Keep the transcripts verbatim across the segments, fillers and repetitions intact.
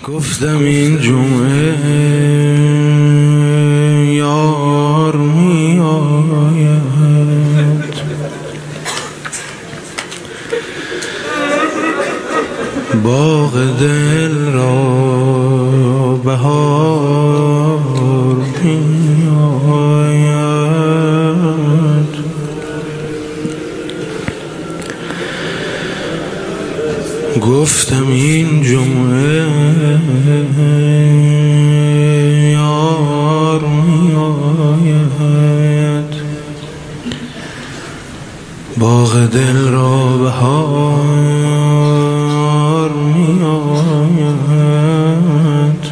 گفتم این جمعه یار می آید، باغ دل را بهار می آید. گفتم این جمعه یار می آید، باغ دل را بهار می آید.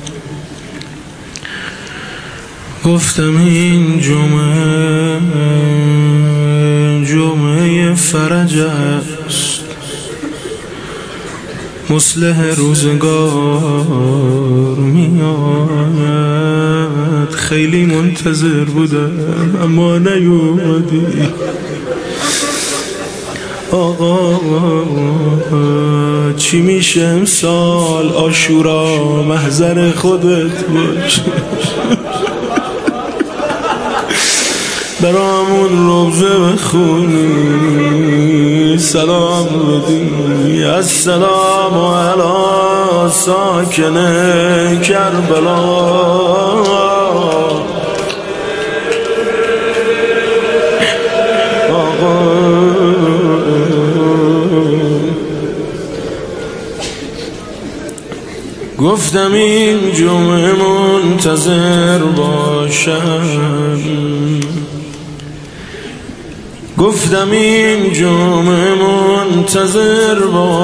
گفتم این جمعه جمعه فرج است، مصلح روزگار می آید. خیلی منتظر بودم اما نیومدی آقا. چی میشه امسال عاشورا محضر خودت باش، برامون روزه بخونی، سلام بدی السلام علی ساکن کربلا. گفتم این جمعه منتظر باشم، گفتم این جمعه منتظر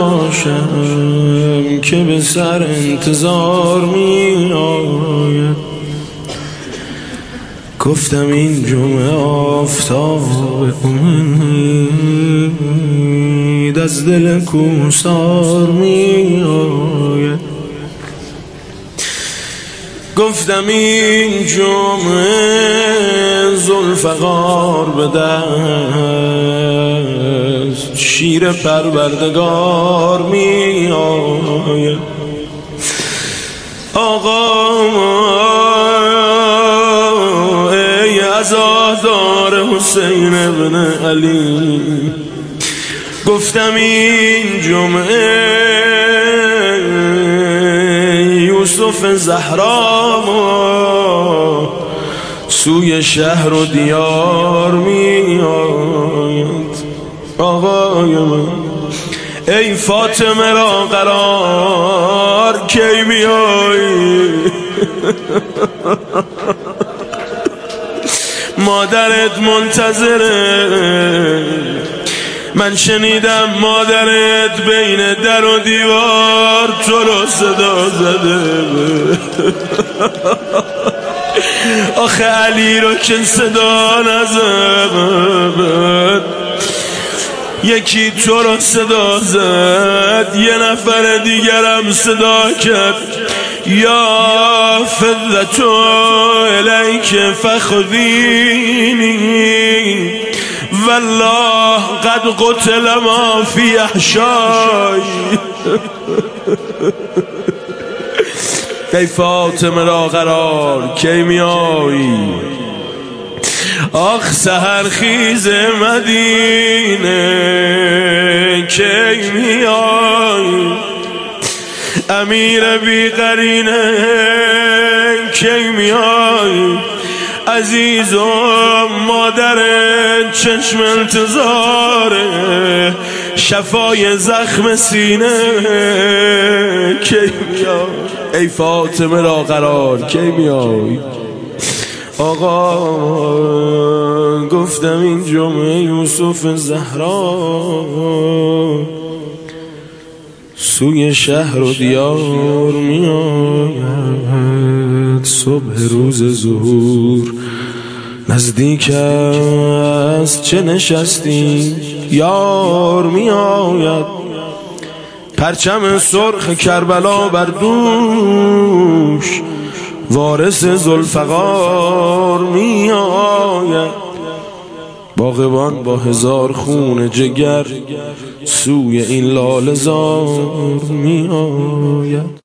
باشم که به سر انتظار می آید. گفتم این جمعه آفتاب امید از دل کوهسار می آید. گفتم این جمعه ذوالفقار به دست، شیر پروردگار می آید. آقا ای عزادار حسین ابن علی، گفتم این جمعه یوسف زهرا سوی شهر و دیار می آید. آقای من ای فاطمه را قرار کی بیایی؟ مادرت منتظره، من شنیدم مادرت بین در و دیوار تو رو صدا زده. آخه علی رو که صدا نزد، یکی تو رو صدا زد، یه نفر دیگرم صدا کرد یا فضتو الیک فخذینی والله قد قتل ما فی احشای. ای فاطمه را قرار کی می آیی؟ آخ سحر خیز مدینه کی می آیی؟ امیر بی قرینه کی می آیی؟ عزیزم مادر چشم انتظاره، شفای زخم سینه کی میای؟ ای فاطمه را قرار کی میای؟ آقا گفتم این جمعه یوسف زهرا سوی شهر و دیار می آید. صبح روز ظهور نزدیک است، چه نشستی یار می آید. پرچم سرخ کربلا بر دوش، وارث ذوالفقار می آید. باغبان با هزار خون جگر سوی این لاله زار می آید.